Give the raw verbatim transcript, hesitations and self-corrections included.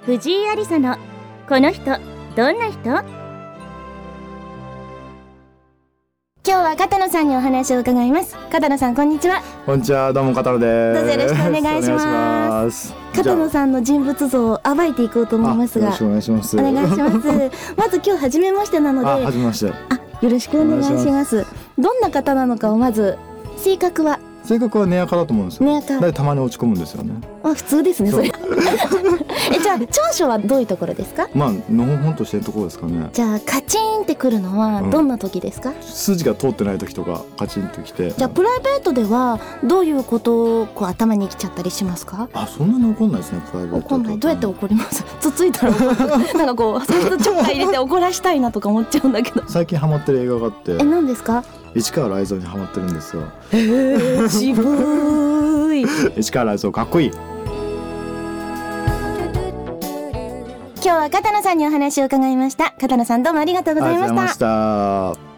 藤井有沙のこの人どんな人。今日は片野さんにお話を伺います。片野さん、こんにちは。 こんにちは、どうも片野です。 どうぞよろしくお願いします。片野さんの人物像を暴いていこうと思いますが、 よろしくお願いします。 お願いしますまず今日初めましてなので、 あ、初めまして。 あ、よろしくお願いします。ますどんな方なのかをまず。性格は性格は根やかだと思うんですよ。 根やかでたまに落ち込むんですよね。 あ、普通ですねそれえ、じゃあ長所はどういうところですか？ まあのほほんとしてるところですかね。 じゃあカチンってくるのはどんな時ですか？うん、 筋が通ってない時とかカチンときて。 じゃあプライベートではどういうことをこう頭にきちゃったりしますか？ あ、そんなに怒んないですね、プライベート。 怒んない。どうやって怒ります？つついたらなんかこう最初ちょっかい入れて怒らしたいなとか思っちゃうんだけど最近ハマってる映画があって。 え、何ですか？ 市川雷蔵にハマってるんですよ。 えー、渋い市川雷蔵かっこいい。 今日は片野さんにお話を伺いました。片野さん、どうもありがとうございました。 ありがとうございました。